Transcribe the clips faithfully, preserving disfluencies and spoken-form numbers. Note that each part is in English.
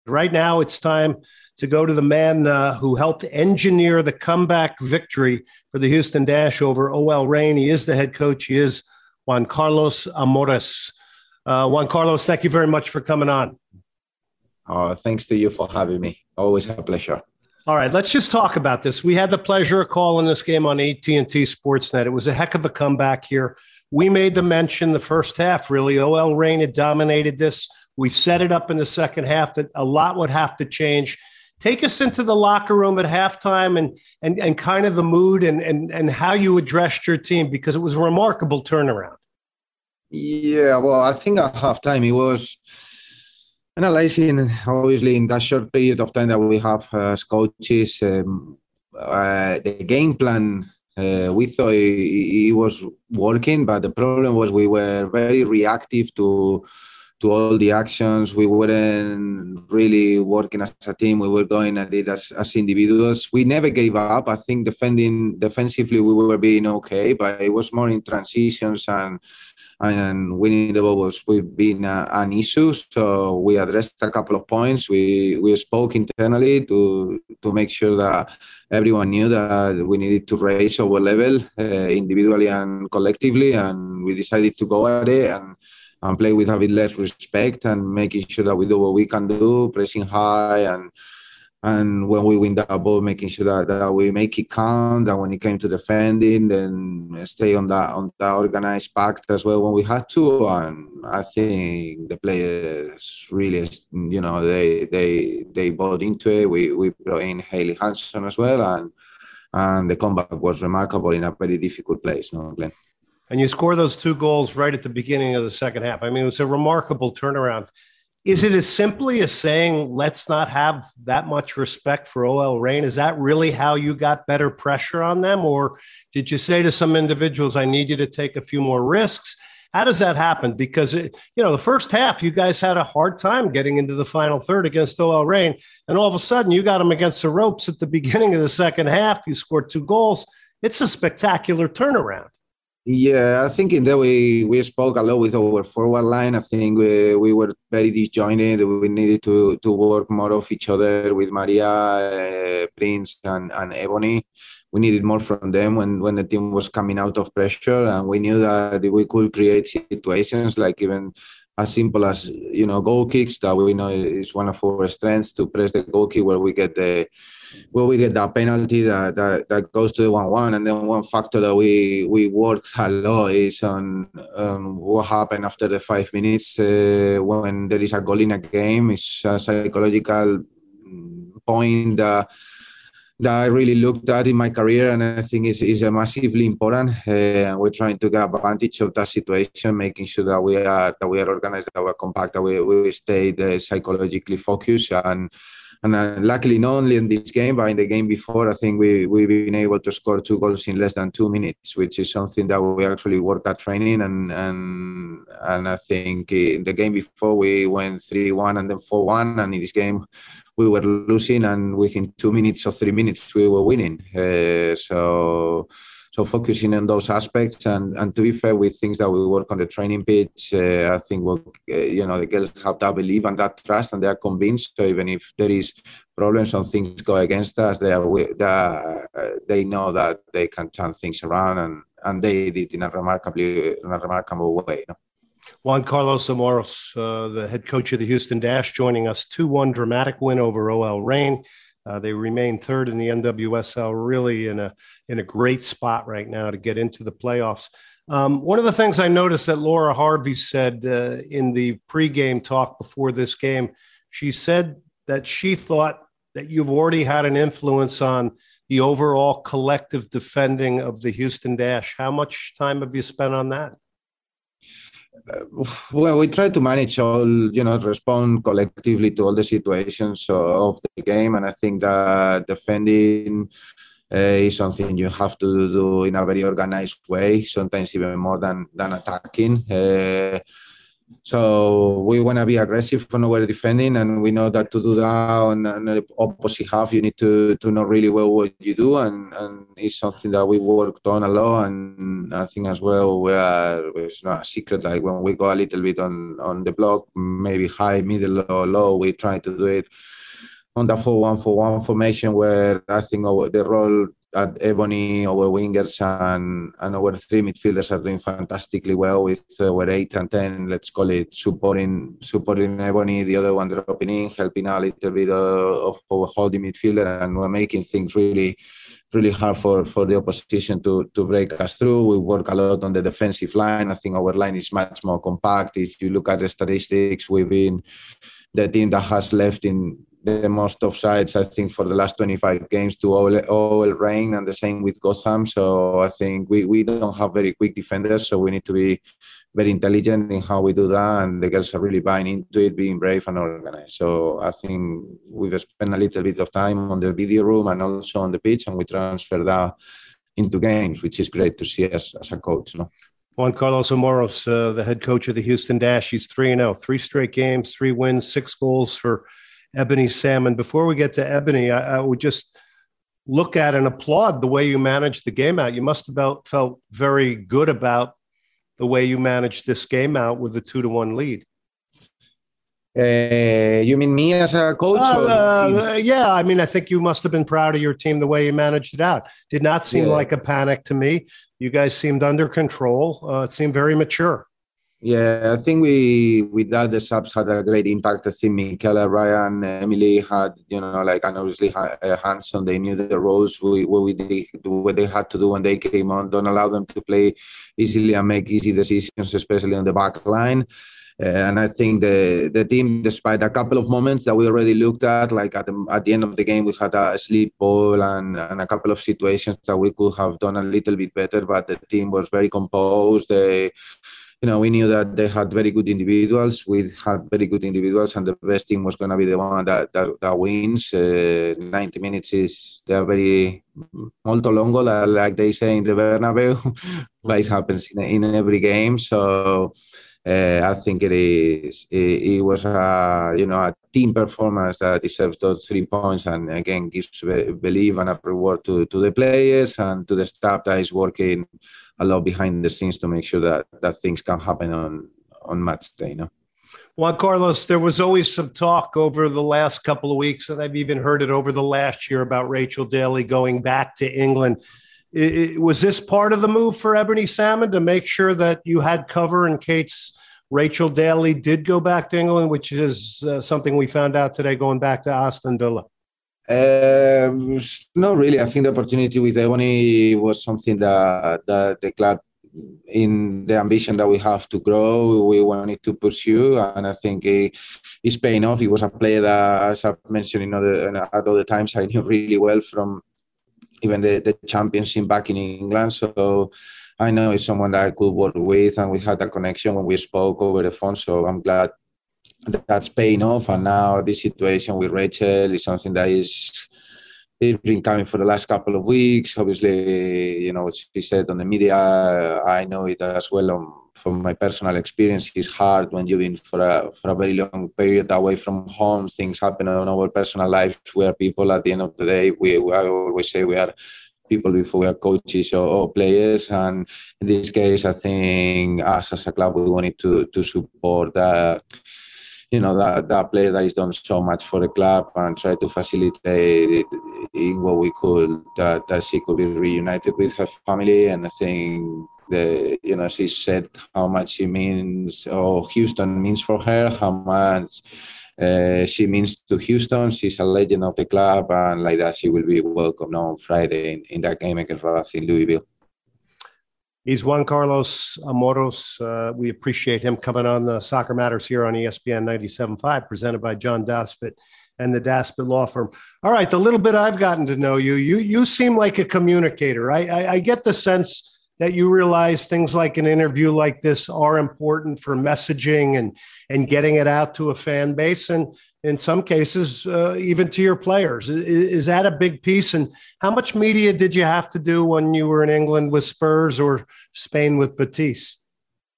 Right now, it's time to go to the man uh, who helped engineer the comeback victory for the Houston Dash over O L Reign. He is the head coach. He is Juan Carlos Amores. Uh, Juan Carlos, thank you very much for coming on. Uh, thanks to you for having me. Always a pleasure. All right, let's just talk about this. We had the pleasure of calling this game on A T and T Sportsnet. It was a heck of a comeback here. We made the mention the first half, really. O L Reign had dominated this. We set it up in the second half that a lot would have to change. Take us into the locker room at halftime and and and kind of the mood and and and how you addressed your team, because it was a remarkable turnaround. Yeah, well, I think at halftime it was analyzing, obviously, in that short period of time that we have uh, as coaches, um, uh, the game plan. Uh, we thought it, it was working, but the problem was we were very reactive to. to all the actions. We weren't really working as a team. We were going at it as, as individuals. We never gave up. I think defending defensively, we were being okay, but it was more in transitions and and winning the ball was being a, an issue. So we addressed a couple of points. We we spoke internally to to make sure that everyone knew that we needed to raise our level uh, individually and collectively, and we decided to go at it and and play with a bit less respect and making sure that we do what we can do, pressing high, and and when we win that ball, making sure that, that we make it count. And when it came to defending, then stay on that on that organized pact as well when we had to. And I think the players really, you know, they they they bought into it. We we brought in Haley Hanson as well, and and the comeback was remarkable in a very difficult place, no, Glenn? And you score those two goals right at the beginning of the second half. I mean, it was a remarkable turnaround. Is it as simply as saying, let's not have that much respect for O L Reign? Is that really how you got better pressure on them? Or did you say to some individuals, I need you to take a few more risks? How does that happen? Because, it, you know, the first half, you guys had a hard time getting into the final third against O L Reign. And all of a sudden, you got them against the ropes at the beginning of the second half. You scored two goals. It's a spectacular turnaround. Yeah, I think in that way we spoke a lot with our forward line. I think we, we were very disjointed. We needed to, to work more of each other with Maria, uh, Prince, and, and Ebony. We needed more from them when, when the team was coming out of pressure, and we knew that we could create situations like even as simple as, you know, goal kicks that we know is one of our strengths, to press the goal kick where we get the where we get that penalty that, that, that goes to the one one. And then one factor that we, we worked a lot is on um, what happened after the five minutes uh, when there is a goal in a game. It's a psychological point that, that I really looked at in my career, and I think is is massively important. Uh, and we're trying to get advantage of that situation, making sure that we are that we are organized, that we're compact, that we, we stay uh, psychologically focused. And And uh, luckily, not only in this game, but in the game before, I think we, we've been able to score two goals in less than two minutes, which is something that we actually work at training. And and and I think in the game before, we went three one and then four one. And in this game, we were losing. And within two minutes or three minutes, we were winning. Uh, so... So focusing on those aspects, and, and to be fair with things that we work on the training pitch, uh, I think we'll, uh, you know, the girls have that belief and that trust, and they are convinced. So even if there is problems or things go against us, they are they, are, uh, they know that they can turn things around, and, and they did in a remarkably in a remarkable way. No? Juan Carlos Amores, uh, the head coach of the Houston Dash, joining us. two one dramatic win over O L Reign. Uh, they remain third in the N W S L, really in a in a great spot right now to get into the playoffs. Um, one of the things I noticed that Laura Harvey said uh, in the pregame talk before this game, she said that she thought that you've already had an influence on the overall collective defending of the Houston Dash. How much time have you spent on that? Uh, well, we try to manage all, you know, respond collectively to all the situations of the game. And I think that defending uh, is something you have to do in a very organized way, sometimes even more than, than attacking. Uh, So we want to be aggressive on our defending, and we know that to do that on, on the opposite half, you need to to know really well what you do, and, and it's something that we worked on a lot. And I think as well, we are it's not a secret. Like when we go a little bit on on the block, maybe high, middle, or low, we try to do it on the four one four one formation, where I think our, the role at Ebony, our wingers and, and our three midfielders are doing fantastically well with our eight and ten, let's call it, supporting supporting Ebony, the other one dropping in, helping a little bit of our holding midfielder, and we're making things really really hard for, for the opposition to, to break us through. We work a lot on the defensive line. I think our line is much more compact. If you look at the statistics, we've been the team that has left in the most offsides, I think, for the last twenty-five games to O L Reign, and the same with Gotham. So I think we, we don't have very quick defenders, so we need to be very intelligent in how we do that. And the girls are really buying into it, being brave and organized. So I think we've spent a little bit of time on the video room and also on the pitch, and we transfer that into games, which is great to see as, as a coach. No? Juan Carlos Amoros, uh, the head coach of the Houston Dash, he's three and oh, three straight games, three wins, six goals for Ebony Salmon. Before we get to Ebony, I, I would just look at and applaud the way you managed the game out. You must have felt, felt very good about the way you managed this game out with a two to one lead. Uh, you mean me as a coach? Uh, uh, yeah, I mean, I think you must have been proud of your team the way you managed it out. Did not seem yeah. like a panic to me. You guys seemed under control. Uh, it seemed very mature. Yeah, I think we, with that, the subs had a great impact. I think Michaela, Ryan, Emily had, you know, like, and obviously uh, Hanson, they knew the roles, we, what, we did, what they had to do when they came on. Don't allow them to play easily and make easy decisions, especially on the back line. Uh, and I think the the team, despite a couple of moments that we already looked at, like at the, at the end of the game, we had a sleep ball and, and a couple of situations that we could have done a little bit better, but the team was very composed. They, You know, we knew that they had very good individuals. We had very good individuals, and the best team was going to be the one that that, that wins. Uh, ninety minutes is they're very molto longo, like they say in the Bernabeu. Like happens in, in every game. So uh, I think it is. It, it was a you know a team performance that deserves those three points, and again gives belief and a reward to to the players and to the staff that is working a lot behind the scenes to make sure that, that things can happen on, on match day. You know? Juan Carlos, there was always some talk over the last couple of weeks, and I've even heard it over the last year about Rachel Daly going back to England. It, it, was this part of the move for Ebony Salmon to make sure that you had cover in case Rachel Daly did go back to England, which is uh, something we found out today going back to Aston Villa? Um, not really. I think the opportunity with Ebony was something that, that the club, in the ambition that we have to grow, we wanted to pursue, and I think it, it's paying off. He was a player that, as I've mentioned in other, at other times, I knew really well from even the, the championship back in England. So I know it's someone that I could work with, and we had a connection when we spoke over the phone. So I'm glad that's paying off, and now this situation with Rachel is something that is it's been coming for the last couple of weeks. Obviously, you know what she said on the media. I know it as well um, from my personal experience. It's hard when you've been for a for a very long period away from home. Things happen in our personal lives. We are people. At the end of the day, we, we I always say we are people before we are coaches or, or players. And in this case, I think us as a club, we wanted to to support that. You know, that, that player that has done so much for the club, and try to facilitate in what we could, that, that she could be reunited with her family. And I think, the, you know, she said how much she means, or Houston means for her, how much uh, she means to Houston. She's a legend of the club, and like that, she will be welcome on Friday in, in that game against Racing Louisville. He's Juan Carlos Amoros. Uh, we appreciate him coming on the Soccer Matters here on E S P N ninety-seven point five, presented by John Daspit and the Daspit Law Firm. All right, the little bit I've gotten to know you, you you seem like a communicator. I, I, I get the sense that you realize things like an interview like this are important for messaging and, and getting it out to a fan base, and in some cases, uh, even to your players. Is, is that a big piece? And how much media did you have to do when you were in England with Spurs or Spain with Betis?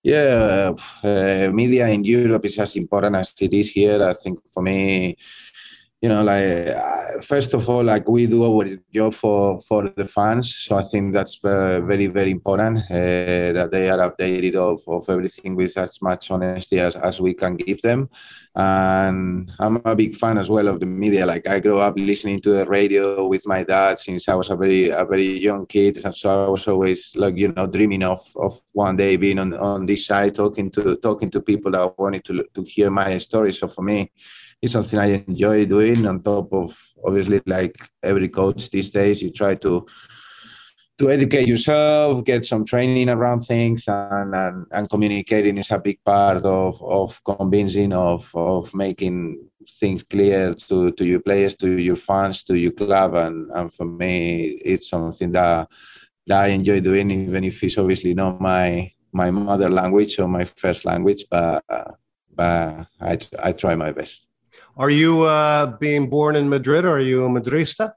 Yeah, uh, media in Europe is as important as it is here. I think for me, you know, like uh, first of all, like we do our job for for the fans, so I think that's uh, very very important uh, that they are updated of, of everything with as much honesty as, as we can give them. And I'm a big fan as well of the media. Like I grew up listening to the radio with my dad since I was a very a very young kid, and so I was always like you know dreaming of of one day being on, on this side talking to talking to people that wanted to to hear my story. So for me, it's something I enjoy doing. On top of obviously, like every coach these days, you try to to educate yourself, get some training around things, and and, and communicating is a big part of of convincing, of of making things clear to to your players, to your fans, to your club, and and for me, it's something that that I enjoy doing, even if it's obviously not my my mother language or my first language, but but I I try my best. Are you uh, being born in Madrid, or are you a Madrista?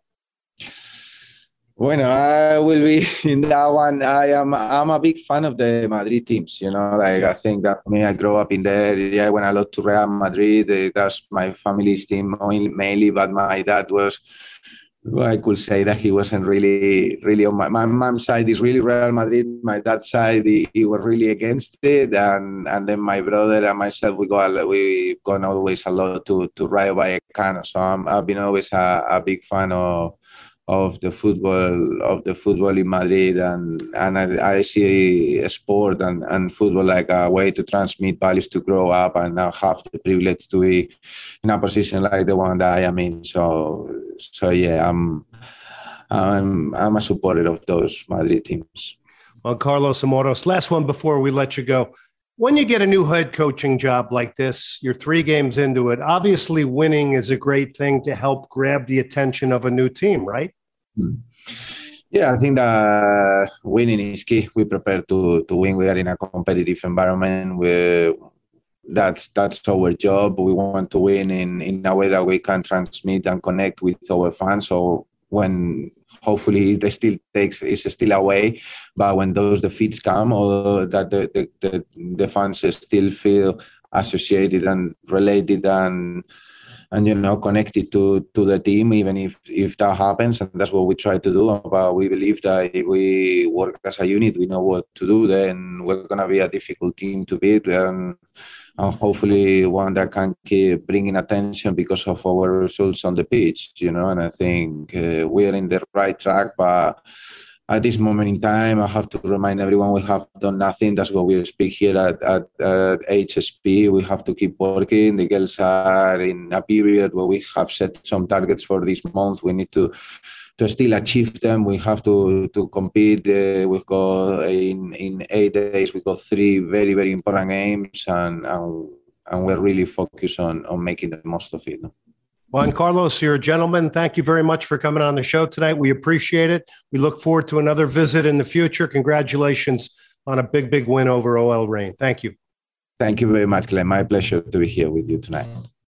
Bueno, I will be in that one. I am I'm a big fan of the Madrid teams. You know, like yeah. I think that for me, I grew up in there. Yeah, when I love to Real Madrid, eh, that's my family's team mainly. But my dad was, well, I could say that he wasn't really, really on my, my mom's side is really Real Madrid. My dad's side, he, he was really against it. And and then my brother and myself, we go, we gone always a lot to, to Rayo Vallecano. So I'm, I've been always a, a big fan of, of the football of the football in Madrid, and and I, I see sport and, and football like a way to transmit values, to grow up, and now have the privilege to be in a position like the one that I am in. So so yeah, I'm I'm I'm a supporter of those Madrid teams. Well, Carlos Amoros, last one before we let you go. When you get a new head coaching job like this, you're three games into it. Obviously, winning is a great thing to help grab the attention of a new team, right? Yeah, I think that winning is key. We prepare to to win. We are in a competitive environment. We that's that's our job. We want to win in, in a way that we can transmit and connect with our fans. So when hopefully they still takes is still away, but when those defeats come, or that the, the, the, the fans still feel associated and related and and you know connected to to the team, even if if that happens, and that's what we try to do. But we believe that if we work as a unit, we know what to do, then we're gonna be a difficult team to beat, and and hopefully one that can keep bringing attention because of our results on the pitch, you know. And I think uh, we are in the right track, but at this moment in time, I have to remind everyone we have done nothing. That's what we speak here at, at, at H S P. We have to keep working. The girls are in a period where we have set some targets for this month. We need to to still achieve them. We have to to compete. Uh, we've got in in eight days. We've got three very very important games, and and, and we're really focused on on making the most of it. Juan Carlos, you're a gentleman. Thank you very much for coming on the show tonight. We appreciate it. We look forward to another visit in the future. Congratulations on a big, big win over O L Reign. Thank you. Thank you very much, Glenn. My pleasure to be here with you tonight.